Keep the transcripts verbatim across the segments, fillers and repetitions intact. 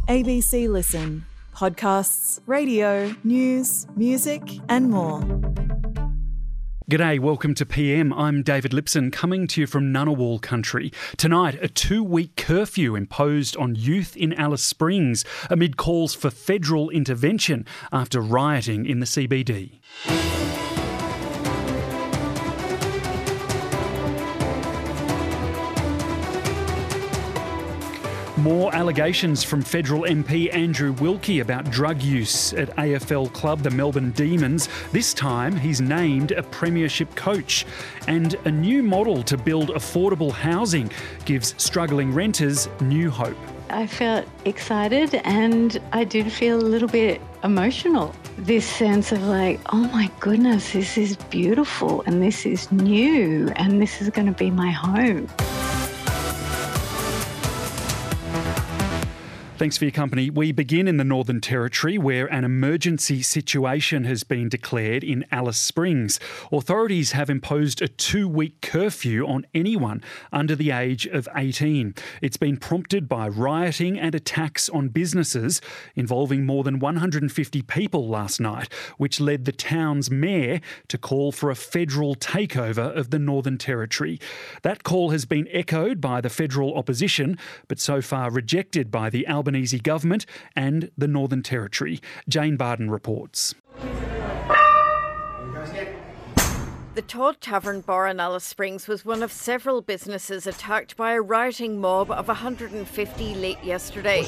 A B C Listen. Podcasts, radio, news, music and more. G'day, welcome to P M. I'm David Lipson, coming to you from Ngunnawal country. Tonight, a two-week curfew imposed on youth in Alice Springs amid calls for federal intervention after rioting in the C B D. More allegations from federal M P Andrew Wilkie about drug use at A F L club the Melbourne Demons. This time he's named a premiership coach. And a new model to build affordable housing gives struggling renters new hope. I felt excited and I did feel a little bit emotional. This sense of like, oh my goodness, this is beautiful and this is new and this is going to be my home. Thanks for your company. We begin in the Northern Territory where an emergency situation has been declared in Alice Springs. Authorities have imposed a two-week curfew on anyone under the age of eighteen. It's been prompted by rioting and attacks on businesses involving more than one hundred fifty people last night, which led the town's mayor to call for a federal takeover of the Northern Territory. That call has been echoed by the federal opposition, but so far rejected by the Albanese Albanese government and the Northern Territory. Jane Barden reports. The Todd Tavern bar in Alice Springs was one of several businesses attacked by a rioting mob of one hundred fifty late yesterday.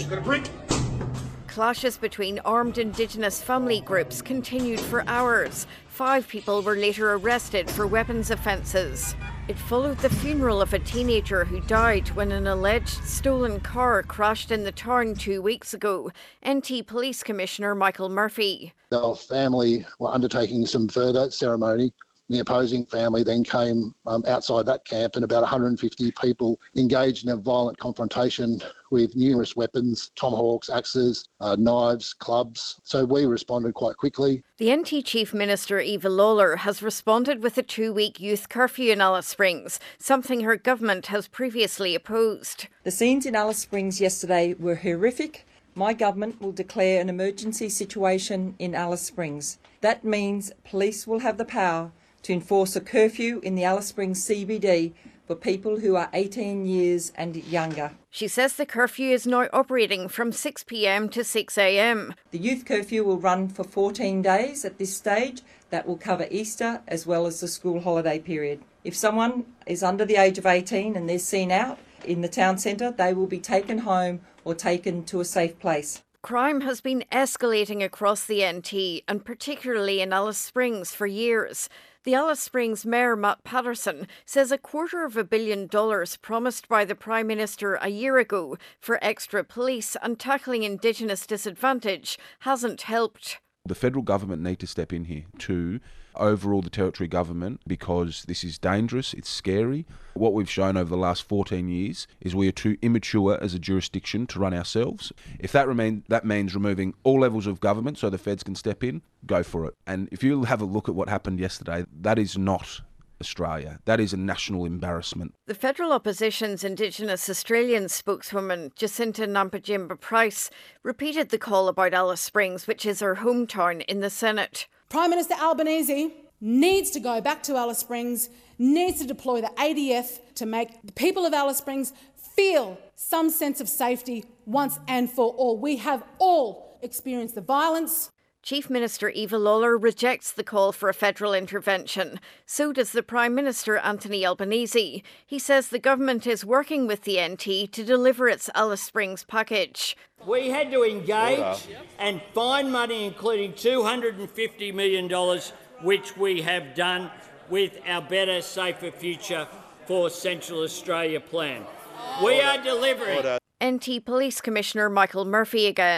Clashes between armed Indigenous family groups continued for hours. Five people were later arrested for weapons offences. It followed the funeral of a teenager who died when an alleged stolen car crashed in the town two weeks ago. N T Police Commissioner Michael Murphy. The family were undertaking some further ceremony. The opposing family then came um, outside that camp and about one hundred fifty people engaged in a violent confrontation with numerous weapons, tomahawks, axes, uh, knives, clubs. So we responded quite quickly. The N T Chief Minister Eva Lawler has responded with a two-week youth curfew in Alice Springs, something her government has previously opposed. The scenes in Alice Springs yesterday were horrific. My government will declare an emergency situation in Alice Springs. That means police will have the power to enforce a curfew in the Alice Springs C B D for people who are eighteen years and younger. She says the curfew is now operating from six p m to six a m. The youth curfew will run for fourteen days at this stage. That will cover Easter as well as the school holiday period. If someone is under the age of eighteen and they're seen out in the town centre, they will be taken home or taken to a safe place. Crime has been escalating across the N T and particularly in Alice Springs for years. The Alice Springs Mayor Matt Patterson says a quarter of a billion dollars promised by the Prime Minister a year ago for extra police and tackling Indigenous disadvantage hasn't helped. The federal government need to step in here to overrule the territory government because this is dangerous, it's scary. What we've shown over the last fourteen years is we are too immature as a jurisdiction to run ourselves. If that remain, that means removing all levels of government so the feds can step in, go for it. And if you have a look at what happened yesterday, that is not Australia. That is a national embarrassment. The federal opposition's Indigenous Australian spokeswoman, Jacinta Nampijinpa-Price, repeated the call about Alice Springs, which is her hometown, in the Senate. Prime Minister Albanese needs to go back to Alice Springs, needs to deploy the A D F to make the people of Alice Springs feel some sense of safety once and for all. We have all experienced the violence. Chief Minister Eva Lawler rejects the call for a federal intervention. So does the Prime Minister Anthony Albanese. He says the government is working with the N T to deliver its Alice Springs package. We had to engage and find money, including two hundred fifty million dollars, which we have done with our Better, Safer Future for Central Australia plan. We are delivering. N T Police Commissioner Michael Murphy again.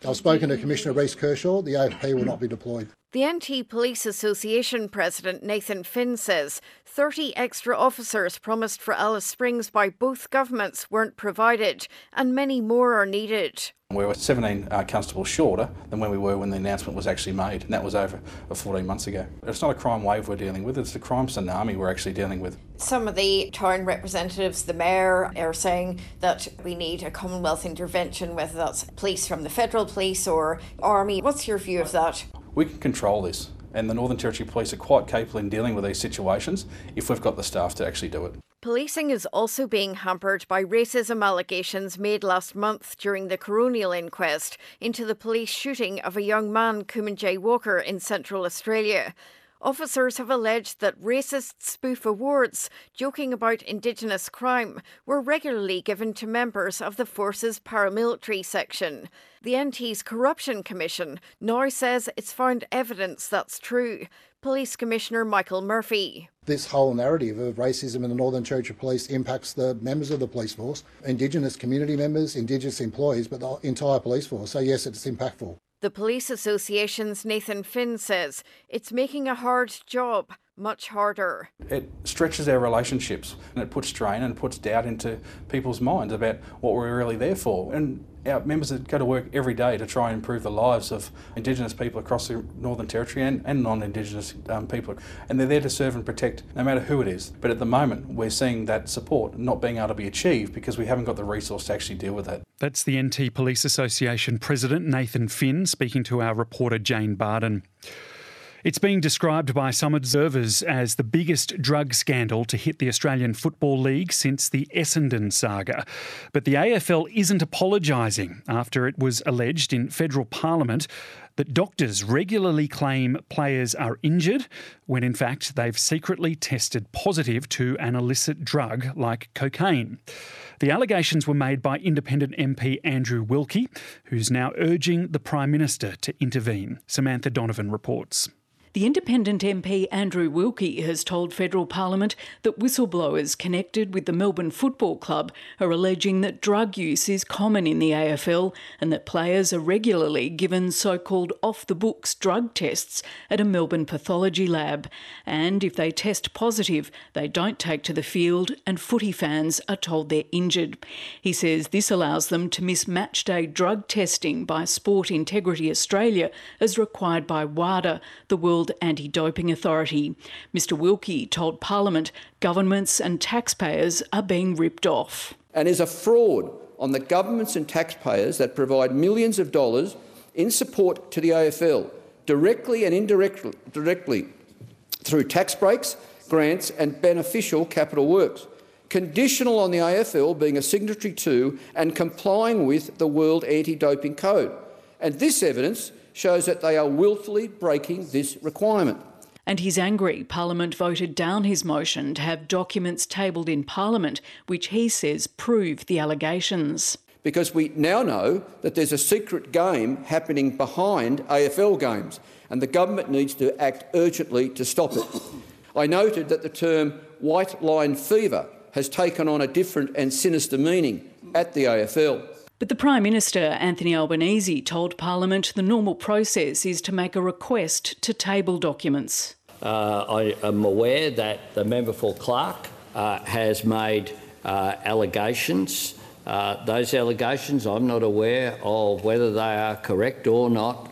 I've spoken to Commissioner Reece Kershaw. The A F P will not be deployed. The N T Police Association President Nathan Finn says thirty extra officers promised for Alice Springs by both governments weren't provided, and many more are needed. We were seventeen uh, constables shorter than when we were when the announcement was actually made, and that was over fourteen months ago. It's not a crime wave we're dealing with, it's a crime tsunami we're actually dealing with. Some of the town representatives, the mayor, are saying that we need a Commonwealth intervention, whether that's police from the Federal Police or Army. What's your view of that? We can control this, and the Northern Territory Police are quite capable in dealing with these situations if we've got the staff to actually do it. Policing is also being hampered by racism allegations made last month during the coronial inquest into the police shooting of a young man, Kumanjay Walker, in Central Australia. Officers have alleged that racist spoof awards joking about Indigenous crime were regularly given to members of the force's paramilitary section. The N T's Corruption Commission now says it's found evidence that's true. Police Commissioner Michael Murphy. This whole narrative of racism in the Northern Territory Police impacts the members of the police force, Indigenous community members, Indigenous employees, but the entire police force. So yes, it's impactful. The Police Association's Nathan Finn says it's making a hard job much harder. It stretches our relationships and it puts strain and puts doubt into people's minds about what we're really there for. And our members that go to work every day to try and improve the lives of Indigenous people across the Northern Territory and, and non-Indigenous um, people. And they're there to serve and protect no matter who it is. But at the moment, we're seeing that support not being able to be achieved because we haven't got the resource to actually deal with that. That's the N T Police Association President Nathan Finn speaking to our reporter Jane Barden. It's being described by some observers as the biggest drug scandal to hit the Australian Football League since the Essendon saga. But the A F L isn't apologising after it was alleged in federal parliament that doctors regularly claim players are injured when in fact they've secretly tested positive to an illicit drug like cocaine. The allegations were made by independent M P Andrew Wilkie, who's now urging the Prime Minister to intervene. Samantha Donovan reports. The independent M P Andrew Wilkie has told federal parliament that whistleblowers connected with the Melbourne Football Club are alleging that drug use is common in the A F L and that players are regularly given so-called off-the-books drug tests at a Melbourne pathology lab. And if they test positive, they don't take to the field and footy fans are told they're injured. He says this allows them to miss matchday drug testing by Sport Integrity Australia as required by WADA, the World Anti-Doping Authority. Mister Wilkie told Parliament governments and taxpayers are being ripped off. And is a fraud on the governments and taxpayers that provide millions of dollars in support to the A F L, directly and indirectly directly, through tax breaks, grants and beneficial capital works, conditional on the A F L being a signatory to and complying with the World Anti-Doping Code. And this evidence shows that they are willfully breaking this requirement. And he's angry Parliament voted down his motion to have documents tabled in Parliament, which he says prove the allegations. Because we now know that there's a secret game happening behind A F L games, and the government needs to act urgently to stop it. I noted that the term white line fever has taken on a different and sinister meaning at the A F L. But the Prime Minister, Anthony Albanese, told Parliament the normal process is to make a request to table documents. Uh, I am aware that the member for Clark uh, has made uh, allegations. Uh, those allegations, I'm not aware of whether they are correct or not.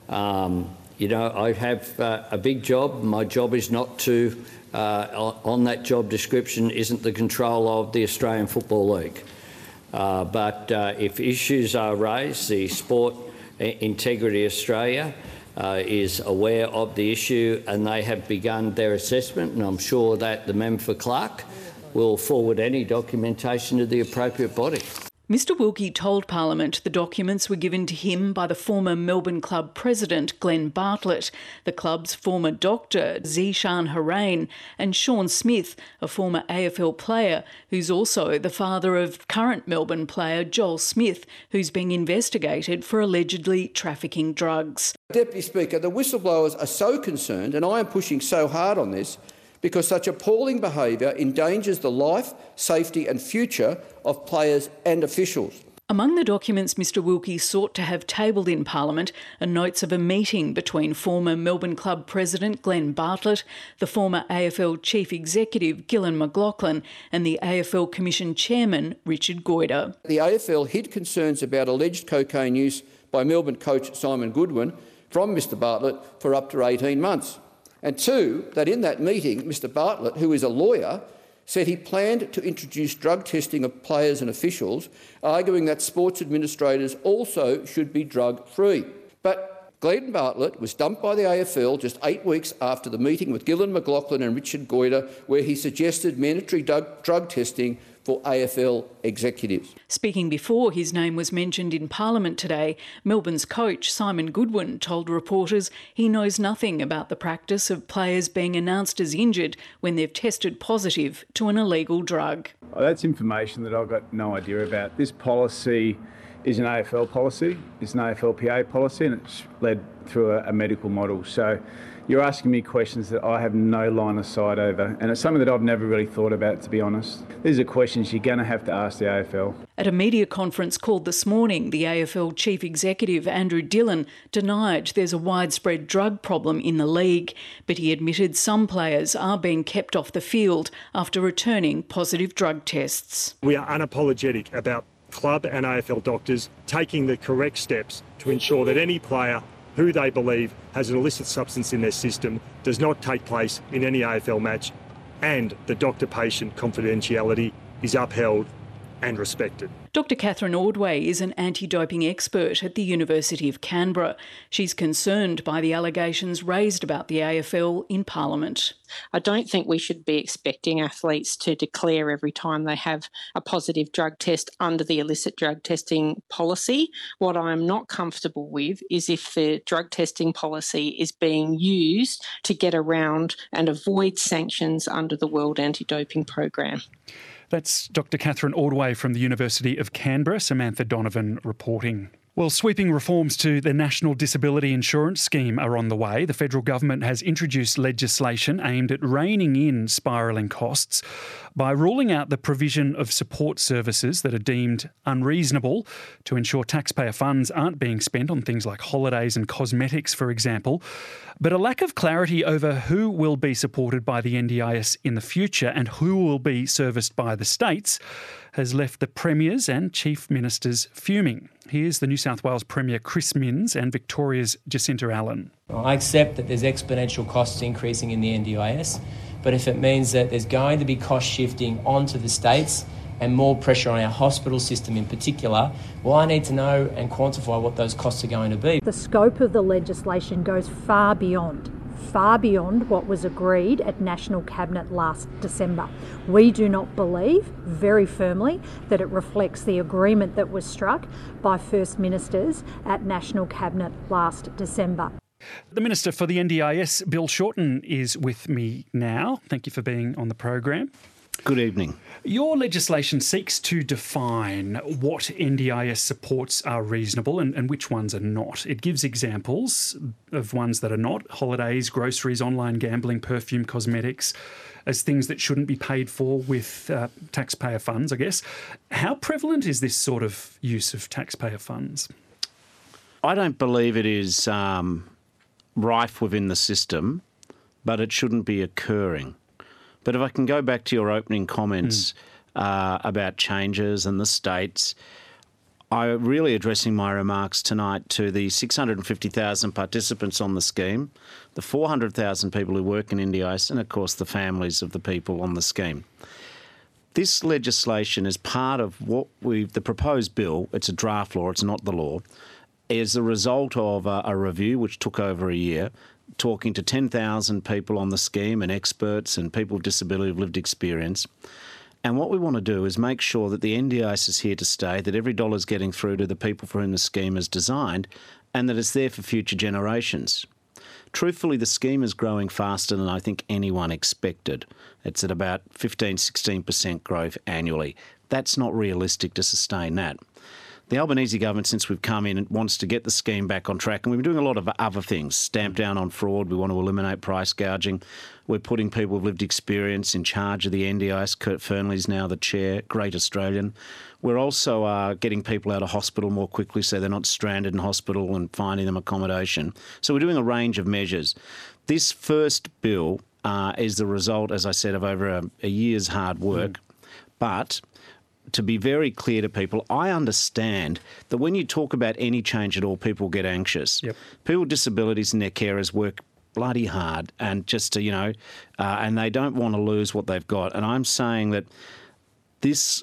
Um, you know, I have uh, a big job. My job is not to, uh, on that job description, isn't the control of the Australian Football League. Uh, but uh, if issues are raised, the Sport Integrity Australia uh, is aware of the issue and they have begun their assessment, and I'm sure that the member for Clark will forward any documentation to the appropriate body. Mister Wilkie told Parliament the documents were given to him by the former Melbourne Club president, Glenn Bartlett, the club's former doctor, Zishan Harain, and Sean Smith, a former A F L player who's also the father of current Melbourne player Joel Smith, who's being investigated for allegedly trafficking drugs. Deputy Speaker, the whistleblowers are so concerned, and I am pushing so hard on this, because such appalling behaviour endangers the life, safety and future of players and officials. Among the documents Mr Wilkie sought to have tabled in Parliament are notes of a meeting between former Melbourne Club President Glenn Bartlett, the former A F L Chief Executive Gillon McLachlan and the A F L Commission Chairman Richard Goyder. The A F L hid concerns about alleged cocaine use by Melbourne coach Simon Goodwin from Mr Bartlett for up to eighteen months. And two, that in that meeting, Mr Bartlett, who is a lawyer, said he planned to introduce drug testing of players and officials, arguing that sports administrators also should be drug-free. But Glenn Bartlett was dumped by the A F L just eight weeks after the meeting with Gillon McLachlan and Richard Goyder, where he suggested mandatory drug, drug testing for A F L executives. Speaking before his name was mentioned in Parliament today, Melbourne's coach Simon Goodwin told reporters he knows nothing about the practice of players being announced as injured when they've tested positive to an illegal drug. Oh, that's information that I've got no idea about. This policy is an A F L policy, it's an A F L P A policy, and it's led through a, a medical model. So you're asking me questions that I have no line of sight over, and it's something that I've never really thought about, to be honest. These are questions you're going to have to ask the A F L. At a media conference called this morning, the A F L Chief Executive Andrew Dillon denied there's a widespread drug problem in the league, but he admitted some players are being kept off the field after returning positive drug tests. We are unapologetic about club and A F L doctors taking the correct steps to ensure that any player who they believe has an illicit substance in their system does not take place in any A F L match, and the doctor-patient confidentiality is upheld and respected. Doctor Catherine Ordway is an anti-doping expert at the University of Canberra. She's concerned by the allegations raised about the A F L in Parliament. I don't think we should be expecting athletes to declare every time they have a positive drug test under the illicit drug testing policy. What I'm not comfortable with is if the drug testing policy is being used to get around and avoid sanctions under the World Anti-Doping Program. That's Doctor Catherine Ordway from the University of Canberra, Samantha Donovan reporting. Well, sweeping reforms to the National Disability Insurance Scheme are on the way. The federal government has introduced legislation aimed at reining in spiralling costs by ruling out the provision of support services that are deemed unreasonable to ensure taxpayer funds aren't being spent on things like holidays and cosmetics, for example. But a lack of clarity over who will be supported by the N D I S in the future and who will be serviced by the states has left the premiers and chief ministers fuming. Here's the New South Wales Premier Chris Minns and Victoria's Jacinta Allen. I accept that there's exponential costs increasing in the N D I S, but if it means that there's going to be cost shifting onto the states and more pressure on our hospital system in particular, well, I need to know and quantify what those costs are going to be. The scope of the legislation goes far beyond, far beyond what was agreed at National Cabinet last December. We do not believe very firmly that it reflects the agreement that was struck by First Ministers at National Cabinet last December. The Minister for the N D I S, Bill Shorten, is with me now. Thank you for being on the program. Good evening. Your legislation seeks to define what N D I S supports are reasonable and, and which ones are not. It gives examples of ones that are not: holidays, groceries, online gambling, perfume, cosmetics, as things that shouldn't be paid for with uh, taxpayer funds, I guess. How prevalent is this sort of use of taxpayer funds? I don't believe it is um, rife within the system, but it shouldn't be occurring. But if I can go back to your opening comments mm. uh, about changes and the states, I'm really addressing my remarks tonight to the six hundred fifty thousand participants on the scheme, the four hundred thousand people who work in N D I S, and of course the families of the people on the scheme. This legislation is part of what we've, the proposed bill, it's a draft law, it's not the law, is a result of a, a review which took over a year, talking to ten thousand people on the scheme and experts and people with disability with lived experience. And what we want to do is make sure that the N D I S is here to stay, that every dollar is getting through to the people for whom the scheme is designed, and that it's there for future generations. Truthfully, the scheme is growing faster than I think anyone expected. It's at about fifteen, sixteen percent growth annually. That's not realistic to sustain that. The Albanese government, since we've come in, wants to get the scheme back on track, and we've been doing a lot of other things. Stamp down on fraud. We want to eliminate price gouging. We're putting people with lived experience in charge of the N D I S. Kurt Fernley's now the chair, great Australian. We're also uh, getting people out of hospital more quickly so they're not stranded in hospital and finding them accommodation. So we're doing a range of measures. This first bill uh, is the result, as I said, of over a, a year's hard work. Mm. But to be very clear to people, I understand that when you talk about any change at all, people get anxious. Yep. People with disabilities and their carers work bloody hard and just to, you know, uh, and they don't want to lose what they've got. And I'm saying that this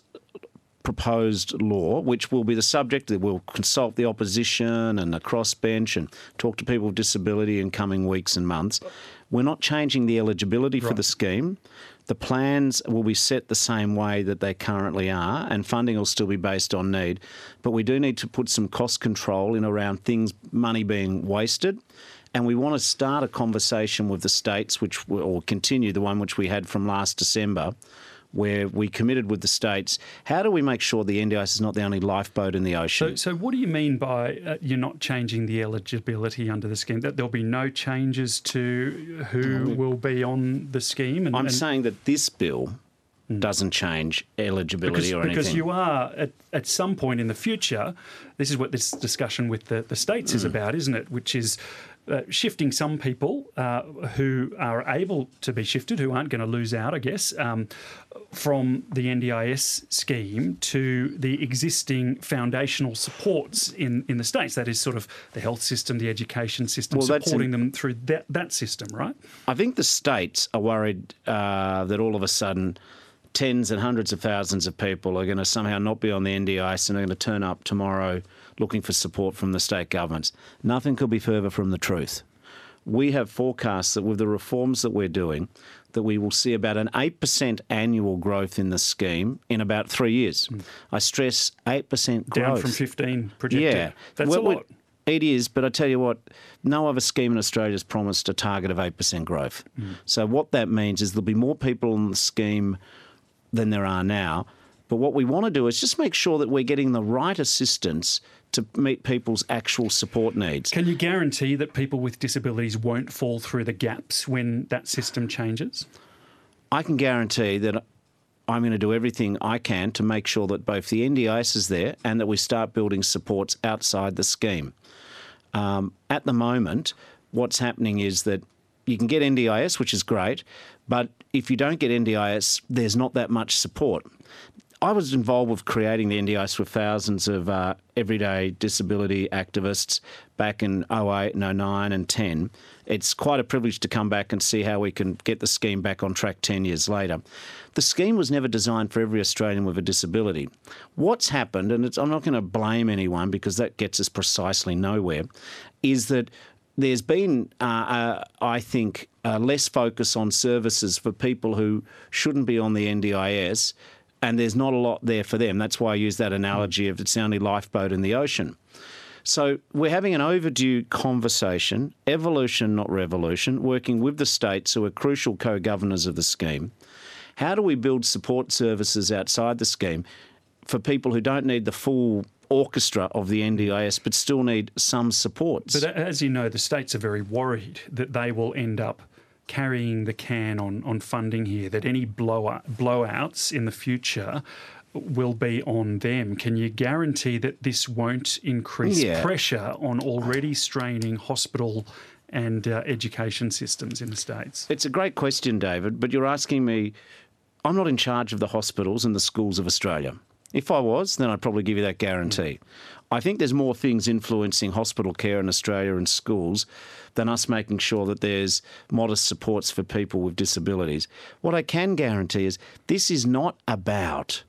proposed law, which will be the subject, that we'll consult the opposition and the crossbench and talk to people with disability in coming weeks and months. We're not changing the eligibility right. for the scheme. The plans will be set the same way that they currently are, and funding will still be based on need. But we do need to put some cost control in around things, money being wasted. And we want to start a conversation with the states, which or continue the one which we had from last December, where we committed with the states, how do we make sure the N D I S is not the only lifeboat in the ocean? So, so what do you mean by uh, you're not changing the eligibility under the scheme? That there'll be no changes to who will be on the scheme? And, I'm and saying that this bill doesn't change eligibility because, or anything. Because you are, at, at some point in the future, this is what this discussion with the, the states mm. is about, isn't it? Which is Uh, shifting some people uh, who are able to be shifted, who aren't going to lose out, I guess, um, from the N D I S scheme to the existing foundational supports in, in the states. That is sort of the health system, the education system, well, supporting in, them through that, that system, right? I think the states are worried uh, that all of a sudden tens and hundreds of thousands of people are going to somehow not be on the N D I S and are going to turn up tomorrow looking for support from the state governments. Nothing could be further from the truth. We have forecasts that with the reforms that we're doing, that we will see about an eight percent annual growth in the scheme in about three years. Mm. I stress eight percent growth. Down from fifteen projected. Yeah. That's well, a lot. It is, but I tell you what, no other scheme in Australia has promised a target of eight percent growth. Mm. So what that means is there'll be more people on the scheme than there are now. But what we want to do is just make sure that we're getting the right assistance to meet people's actual support needs. Can you guarantee that people with disabilities won't fall through the gaps when that system changes? I can guarantee that I'm going to do everything I can to make sure that both the N D I S is there and that we start building supports outside the scheme. Um, at the moment, what's happening is that you can get N D I S, which is great, but if you don't get N D I S, there's not that much support. I was involved with creating the N D I S with thousands of uh, everyday disability activists back in oh eight and oh nine and ten. It's quite a privilege to come back and see how we can get the scheme back on track ten years later. The scheme was never designed for every Australian with a disability. What's happened, and it's, I'm not going to blame anyone because that gets us precisely nowhere, is that there's been, uh, uh, I think, uh, less focus on services for people who shouldn't be on the N D I S, and there's not a lot there for them. That's why I use that analogy of it's the only lifeboat in the ocean. So we're having an overdue conversation, evolution, not revolution, working with the states who are crucial co-governors of the scheme. How do we build support services outside the scheme for people who don't need the full orchestra of the N D I S but still need some supports? But as you know, the states are very worried that they will end up carrying the can on, on funding here, that any blowout, blowouts in the future will be on them. Can you guarantee that this won't increase yeah. pressure on already straining hospital and uh, education systems in the States? It's a great question, David, but you're asking me, I'm not in charge of the hospitals and the schools of Australia. If I was, then I'd probably give you that guarantee. Mm. I think there's more things influencing hospital care in Australia and schools than us making sure that there's modest supports for people with disabilities. What I can guarantee is this is not about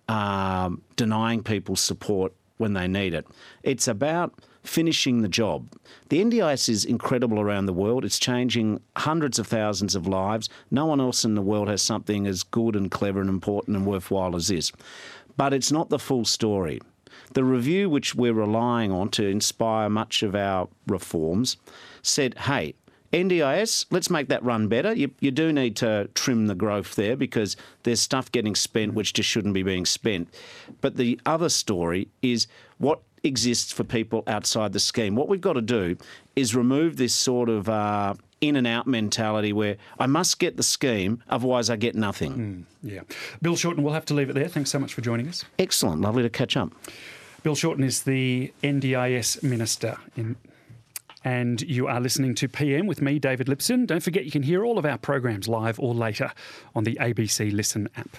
um, denying people support when they need it. It's about finishing the job. The N D I S is incredible around the world. It's changing hundreds of thousands of lives. No one else in the world has something as good and clever and important and worthwhile as this. But it's not the full story. The review which we're relying on to inspire much of our reforms said, hey, N D I S, let's make that run better. You, you do need to trim the growth there because there's stuff getting spent which just shouldn't be being spent. But the other story is what exists for people outside the scheme. What we've got to do is remove this sort of uh, in and out mentality where I must get the scheme, otherwise I get nothing. Mm, yeah. Bill Shorten, we'll have to leave it there. Thanks so much for joining us. Excellent. Lovely to catch up. Bill Shorten is the N D I S Minister in... And you are listening to P M with me, David Lipson. Don't forget you can hear all of our programs live or later on the A B C Listen app.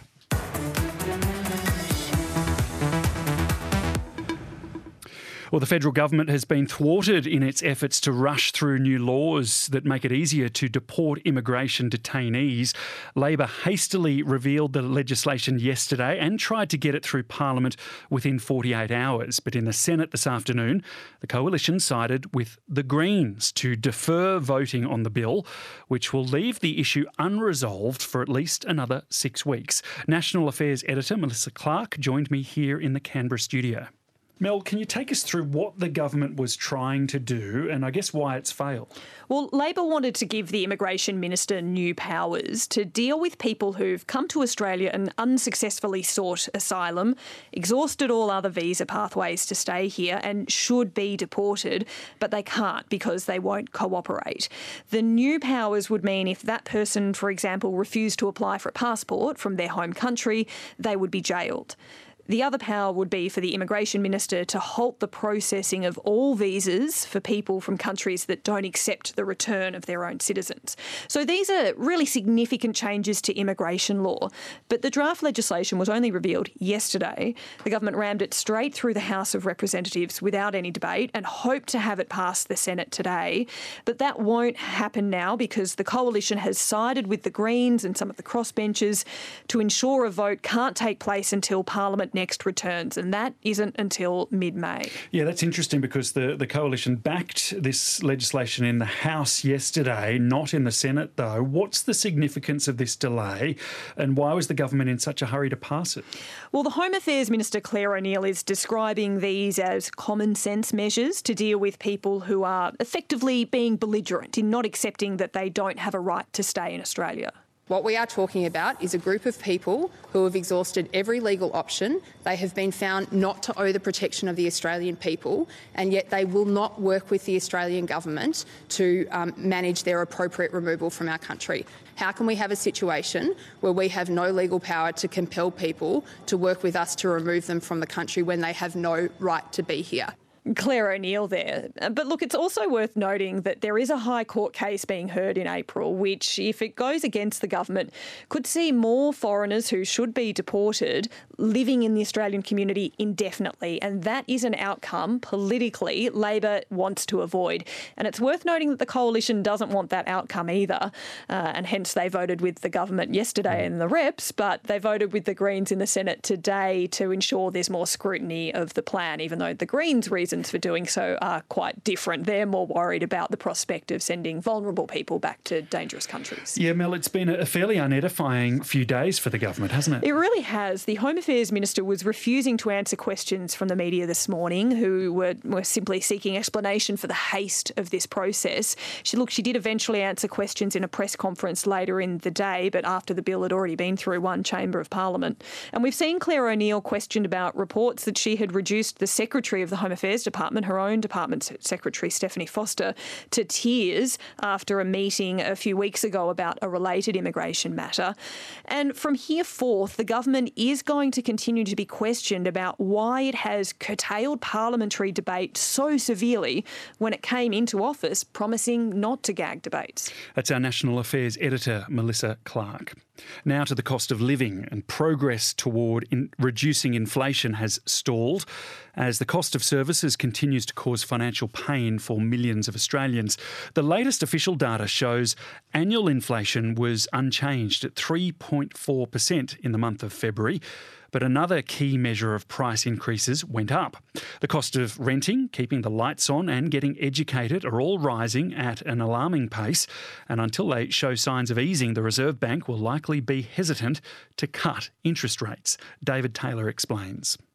Well, the federal government has been thwarted in its efforts to rush through new laws that make it easier to deport immigration detainees. Labor hastily revealed the legislation yesterday and tried to get it through Parliament within forty-eight hours. But in the Senate this afternoon, the coalition sided with the Greens to defer voting on the bill, which will leave the issue unresolved for at least another six weeks. National Affairs Editor Melissa Clark joined me here in the Canberra studio. Mel, can you take us through what the government was trying to do and I guess why it's failed? Well, Labor wanted to give the Immigration Minister new powers to deal with people who've come to Australia and unsuccessfully sought asylum, exhausted all other visa pathways to stay here and should be deported, but they can't because they won't cooperate. The new powers would mean if that person, for example, refused to apply for a passport from their home country, they would be jailed. The other power would be for the Immigration Minister to halt the processing of all visas for people from countries that don't accept the return of their own citizens. So these are really significant changes to immigration law. But the draft legislation was only revealed yesterday. The government rammed it straight through the House of Representatives without any debate and hoped to have it pass the Senate today. But that won't happen now because the coalition has sided with the Greens and some of the crossbenchers to ensure a vote can't take place until Parliament next returns, and that isn't until mid-May. Yeah, that's interesting because the, the coalition backed this legislation in the House yesterday, not in the Senate though. What's the significance of this delay and why was the government in such a hurry to pass it? Well, the Home Affairs Minister Claire O'Neil is describing these as common sense measures to deal with people who are effectively being belligerent in not accepting that they don't have a right to stay in Australia. What we are talking about is a group of people who have exhausted every legal option. They have been found not to owe the protection of the Australian people, and yet they will not work with the Australian government to um, manage their appropriate removal from our country. How can we have a situation where we have no legal power to compel people to work with us to remove them from the country when they have no right to be here? Claire O'Neil there. But look, it's also worth noting that there is a High Court case being heard in April, which, if it goes against the government, could see more foreigners who should be deported living in the Australian community indefinitely. And that is an outcome politically Labor wants to avoid. And it's worth noting that the coalition doesn't want that outcome either. Uh, and hence they voted with the government yesterday in the reps, but they voted with the Greens in the Senate today to ensure there's more scrutiny of the plan, even though the Greens' reason for doing so are quite different. They're more worried about the prospect of sending vulnerable people back to dangerous countries. Yeah, Mel, it's been a fairly unedifying few days for the government, hasn't it? It really has. The Home Affairs Minister was refusing to answer questions from the media this morning who were, were simply seeking explanation for the haste of this process. She, look, she did eventually answer questions in a press conference later in the day, but after the bill had already been through one chamber of Parliament. And we've seen Claire O'Neil questioned about reports that she had reduced the Secretary of the Home Affairs Department, her own department secretary, Stephanie Foster, to tears after a meeting a few weeks ago about a related immigration matter. And from here forth, the government is going to continue to be questioned about why it has curtailed parliamentary debate so severely when it came into office promising not to gag debates. That's our National Affairs Editor, Melissa Clark. Now to the cost of living, and progress toward in reducing inflation has stalled as the cost of services continues to cause financial pain for millions of Australians. The latest official data shows annual inflation was unchanged at three point four percent in the month of February. But another key measure of price increases went up. The cost of renting, keeping the lights on and getting educated are all rising at an alarming pace. And until they show signs of easing, the Reserve Bank will likely be hesitant to cut interest rates. David Taylor explains.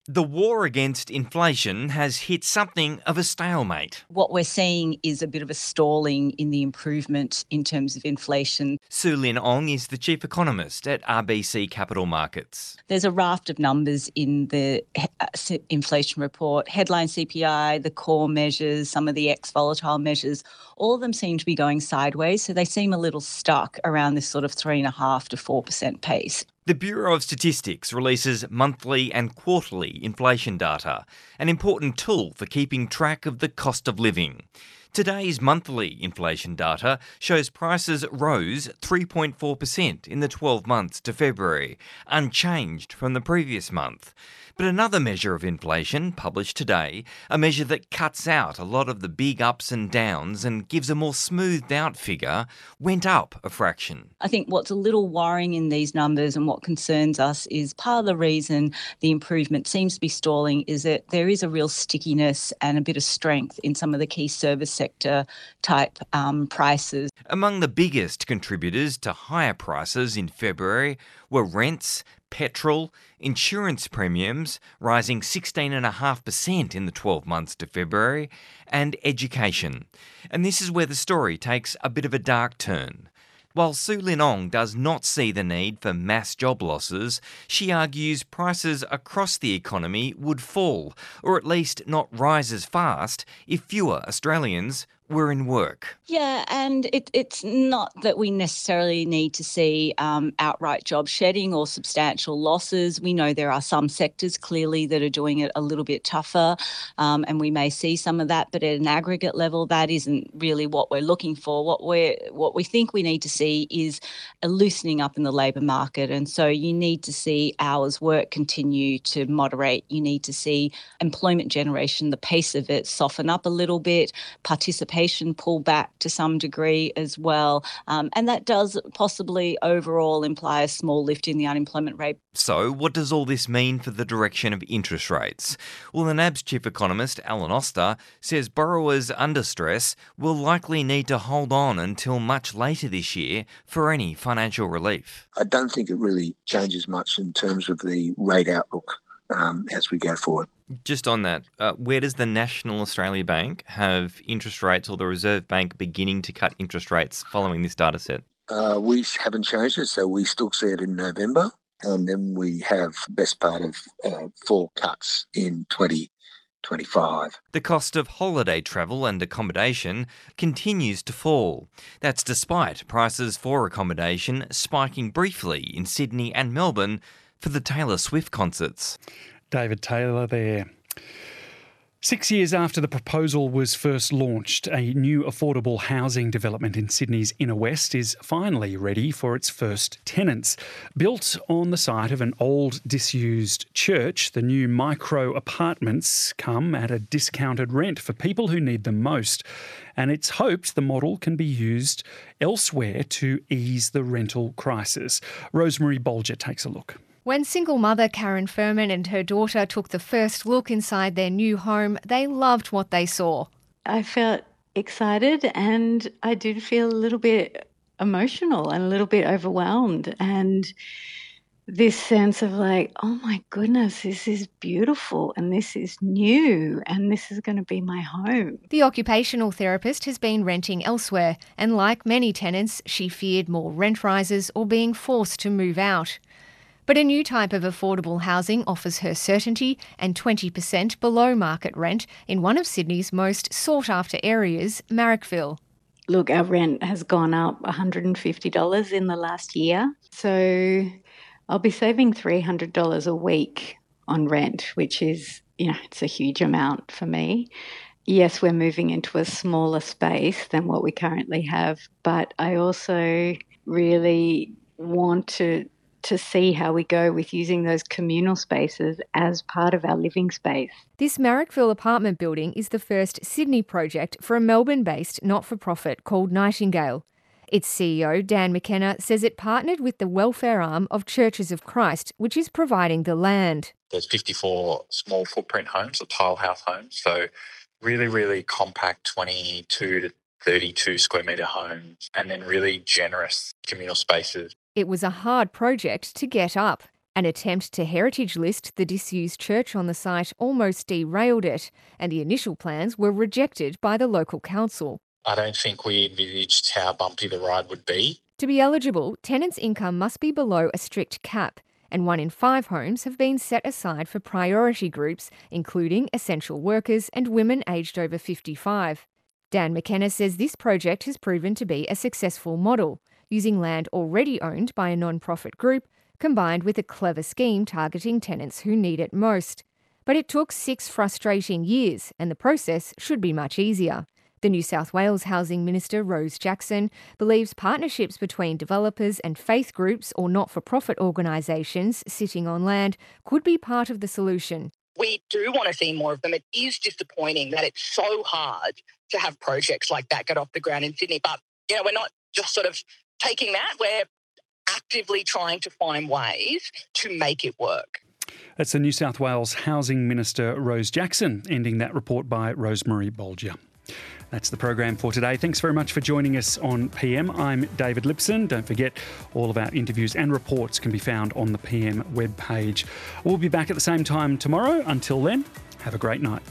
The war against inflation has hit something of a stalemate. What we're seeing is a bit of a stalling in the improvement in terms of inflation. Su Lin Ong is the chief economist at R B C Capital Markets. There's a raft of numbers in the inflation report, headline C P I, the core measures, some of the ex-volatile measures, all of them seem to be going sideways, so they seem a little stuck around this sort of three point five to four percent pace. The Bureau of Statistics releases monthly and quarterly inflation data, an important tool for keeping track of the cost of living. Today's monthly inflation data shows prices rose three point four percent in the twelve months to February, unchanged from the previous month. But another measure of inflation, published today, a measure that cuts out a lot of the big ups and downs and gives a more smoothed out figure, went up a fraction. I think what's a little worrying in these numbers and what concerns us is part of the reason the improvement seems to be stalling is that there is a real stickiness and a bit of strength in some of the key service sector type um, prices. Among the biggest contributors to higher prices in February were rents, petrol, insurance premiums rising sixteen point five percent in the twelve months to February, and education. And this is where the story takes a bit of a dark turn. While Su Lin Ong does not see the need for mass job losses, she argues prices across the economy would fall, or at least not rise as fast, if fewer Australians were in work. Yeah, and it, it's not that we necessarily need to see um, outright job shedding or substantial losses. We know there are some sectors clearly that are doing it a little bit tougher, um, and we may see some of that, but at an aggregate level, that isn't really what we're looking for. What we're what we think we need to see is a loosening up in the labour market, and so you need to see hours work continue to moderate. You need to see employment generation, the pace of it, soften up a little bit, participation pull back to some degree as well. Um, and that does possibly overall imply a small lift in the unemployment rate. So what does all this mean for the direction of interest rates? Well, the N A B's chief economist, Alan Oster, says borrowers under stress will likely need to hold on until much later this year for any financial relief. I don't think it really changes much in terms of the rate outlook um, as we go forward. Just on that, uh, where does the National Australia Bank have interest rates, or the Reserve Bank beginning to cut interest rates following this data set? Uh, we haven't changed it, so we still see it in November, and then we have best part of uh, four cuts in twenty twenty-five. The cost of holiday travel and accommodation continues to fall. That's despite prices for accommodation spiking briefly in Sydney and Melbourne for the Taylor Swift concerts. David Taylor there. Six years after the proposal was first launched, a new affordable housing development in Sydney's inner west is finally ready for its first tenants. Built on the site of an old disused church, the new micro apartments come at a discounted rent for people who need them most. And it's hoped the model can be used elsewhere to ease the rental crisis. Rosemary Bolger takes a look. When single mother Karen Furman and her daughter took the first look inside their new home, they loved what they saw. I felt excited and I did feel a little bit emotional and a little bit overwhelmed, and this sense of like, oh my goodness, this is beautiful and this is new and this is going to be my home. The occupational therapist has been renting elsewhere, and like many tenants, she feared more rent rises or being forced to move out. But a new type of affordable housing offers her certainty and twenty percent below market rent in one of Sydney's most sought-after areas, Marrickville. Look, our rent has gone up one hundred fifty dollars in the last year. So I'll be saving three hundred dollars a week on rent, which is, you know, it's a huge amount for me. Yes, we're moving into a smaller space than what we currently have, but I also really want to to see how we go with using those communal spaces as part of our living space. This Marrickville apartment building is the first Sydney project for a Melbourne-based not-for-profit called Nightingale. Its C E O, Dan McKenna, says it partnered with the welfare arm of Churches of Christ, which is providing the land. There's fifty-four small footprint homes, or tile house homes, so really, really compact twenty-two to thirty-two square metre homes, and then really generous communal spaces. It was a hard project to get up. An attempt to heritage list the disused church on the site almost derailed it, and the initial plans were rejected by the local council. I don't think we envisaged how bumpy the ride would be. To be eligible, tenants' income must be below a strict cap, and one in five homes have been set aside for priority groups, including essential workers and women aged over fifty-five. Dan McKenna says this project has proven to be a successful model, using land already owned by a non-profit group, combined with a clever scheme targeting tenants who need it most. But it took six frustrating years, and the process should be much easier. The New South Wales Housing Minister, Rose Jackson, believes partnerships between developers and faith groups or not-for-profit organisations sitting on land could be part of the solution. We do want to see more of them. It is disappointing that it's so hard to have projects like that get off the ground in Sydney. But, you know, we're not just sort of taking that. We're actively trying to find ways to make it work. That's the New South Wales Housing Minister, Rose Jackson, ending that report by Rosemary Bolger. That's the program for today. Thanks very much for joining us on P M. I'm David Lipson. Don't forget, all of our interviews and reports can be found on the P M webpage. We'll be back at the same time tomorrow. Until then, have a great night.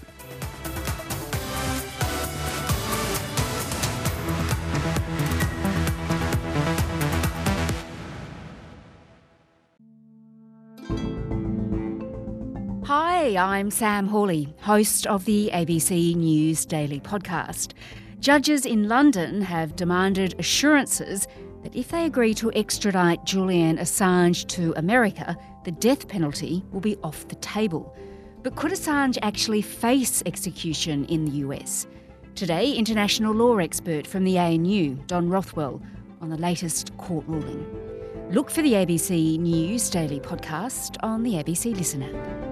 Hi, I'm Sam Hawley, host of the A B C News Daily podcast. Judges in London have demanded assurances that if they agree to extradite Julian Assange to America, the death penalty will be off the table. But could Assange actually face execution in the U S? Today, international law expert from the A N U, Don Rothwell, on the latest court ruling. Look for the A B C News Daily podcast on the A B C Listen app.